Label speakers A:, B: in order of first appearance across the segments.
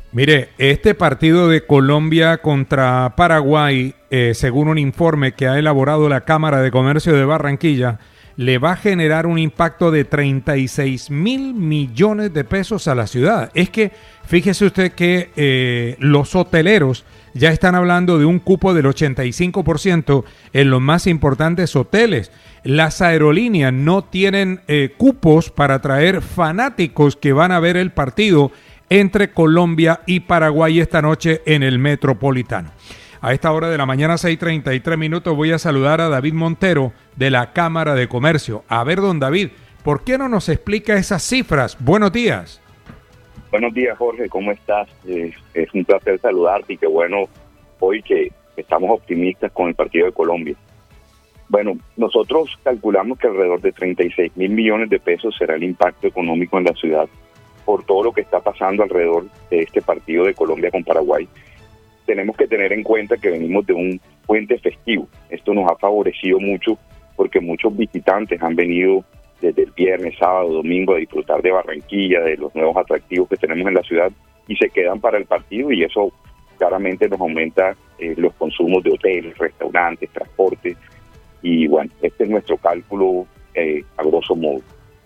A: Mire, este partido de Colombia contra Paraguay, según un informe que ha elaborado la Cámara de Comercio de Barranquilla, le va a generar un impacto de 36.000 millones de pesos a la ciudad. Es que fíjese usted que los hoteleros ya están hablando de un cupo del 85% en los más importantes hoteles. Las aerolíneas no tienen cupos para traer fanáticos que van a ver el partido entre Colombia y Paraguay esta noche en el Metropolitano. A esta hora de la mañana, 6:33, voy a saludar a David Montero de la Cámara de Comercio. A ver, don David, ¿por qué no nos explica esas cifras? Buenos días.
B: Buenos días, Jorge, ¿cómo estás? Es un placer saludarte y qué bueno hoy que estamos optimistas con el partido de Colombia. Bueno, nosotros calculamos que alrededor de 36.000 millones de pesos será el impacto económico en la ciudad por todo lo que está pasando alrededor de este partido de Colombia con Paraguay. Tenemos que tener en cuenta que venimos de un puente festivo. Esto nos ha favorecido mucho porque muchos visitantes han venido desde el viernes, sábado, domingo a disfrutar de Barranquilla, de los nuevos atractivos que tenemos en la ciudad y se quedan para el partido y eso claramente nos aumenta los consumos de hoteles, restaurantes, transporte y bueno, este es nuestro cálculo a grosso modo.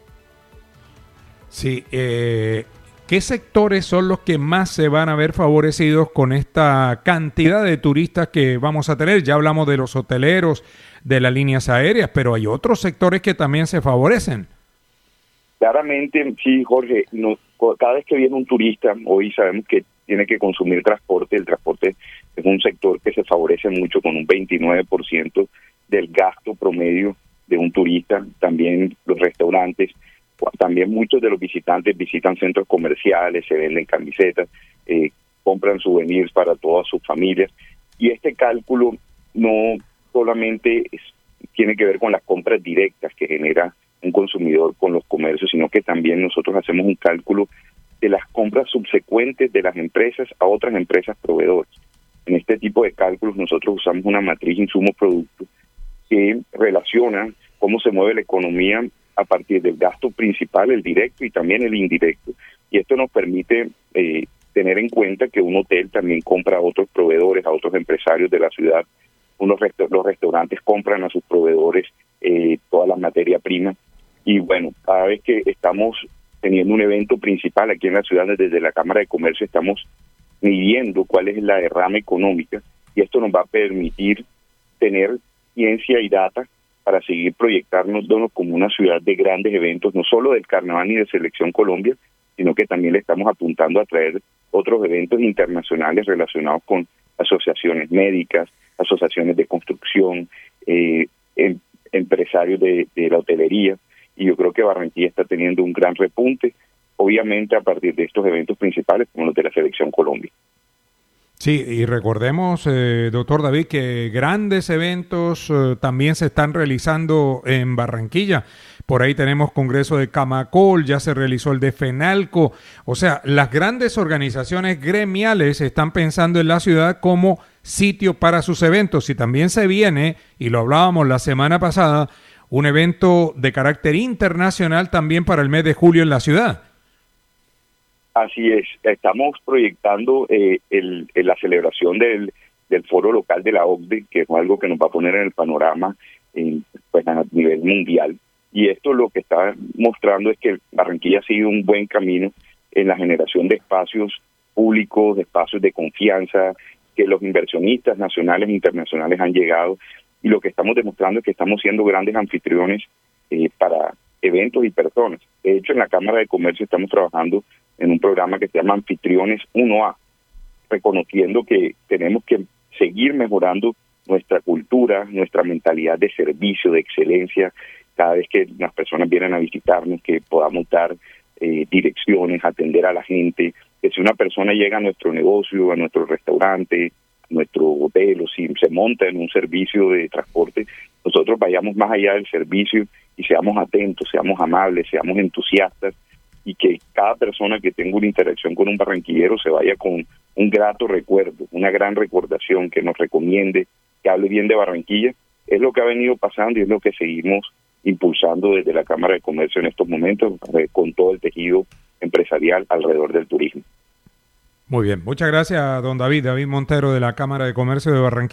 A: Sí, ¿qué sectores son los que más se van a ver favorecidos con esta cantidad de turistas que vamos a tener? Ya hablamos de los hoteleros, de las líneas aéreas, pero hay otros sectores que también se favorecen.
B: Claramente, sí, Jorge, cada vez que viene un turista, hoy sabemos que tiene que consumir transporte. El transporte es un sector que se favorece mucho con un 29% del gasto promedio de un turista. También los restaurantes. También muchos de los visitantes visitan centros comerciales, se venden camisetas, compran souvenirs para todas sus familias. Y este cálculo no solamente tiene que ver con las compras directas que genera un consumidor con los comercios, sino que también nosotros hacemos un cálculo de las compras subsecuentes de las empresas a otras empresas proveedoras. En este tipo de cálculos nosotros usamos una matriz insumo-producto que relaciona cómo se mueve la economía a partir del gasto principal, el directo y también el indirecto. Y esto nos permite tener en cuenta que un hotel también compra a otros proveedores, a otros empresarios de la ciudad. Los restaurantes compran a sus proveedores toda la materia prima. Y bueno, cada vez que estamos teniendo un evento principal aquí en la ciudad, desde la Cámara de Comercio estamos midiendo cuál es la derrama económica y esto nos va a permitir tener ciencia y data para seguir proyectarnos como una ciudad de grandes eventos, no solo del Carnaval ni de Selección Colombia, sino que también le estamos apuntando a traer otros eventos internacionales relacionados con asociaciones médicas, asociaciones de construcción, empresarios de la hotelería, y yo creo que Barranquilla está teniendo un gran repunte, obviamente a partir de estos eventos principales como los de la Selección Colombia.
A: Sí, y recordemos, doctor David, que grandes eventos también se están realizando en Barranquilla. Por ahí tenemos Congreso de Camacol, ya se realizó el de FENALCO. O sea, las grandes organizaciones gremiales están pensando en la ciudad como sitio para sus eventos. Y también se viene, y lo hablábamos la semana pasada, un evento de carácter internacional también para el mes de julio en la ciudad.
B: Así es, estamos proyectando la celebración del foro local de la OCDE, que es algo que nos va a poner en el panorama pues a nivel mundial. Y esto lo que está mostrando es que Barranquilla ha seguido un buen camino en la generación de espacios públicos, de espacios de confianza, que los inversionistas nacionales e internacionales han llegado. Y lo que estamos demostrando es que estamos siendo grandes anfitriones para eventos y personas. De hecho, en la Cámara de Comercio estamos trabajando en un programa que se llama Anfitriones 1A, reconociendo que tenemos que seguir mejorando nuestra cultura, nuestra mentalidad de servicio, de excelencia, cada vez que las personas vienen a visitarnos, que podamos dar direcciones, atender a la gente, que si una persona llega a nuestro negocio, a nuestro restaurante, a nuestro hotel, o si se monta en un servicio de transporte, nosotros vayamos más allá del servicio y seamos atentos, seamos amables, seamos entusiastas, y que cada persona que tenga una interacción con un barranquillero se vaya con un grato recuerdo, una gran recordación, que nos recomiende, que hable bien de Barranquilla. Es lo que ha venido pasando y es lo que seguimos impulsando desde la Cámara de Comercio en estos momentos, con todo el tejido empresarial alrededor del turismo.
A: Muy bien, muchas gracias, don David Montero de la Cámara de Comercio de Barranquilla.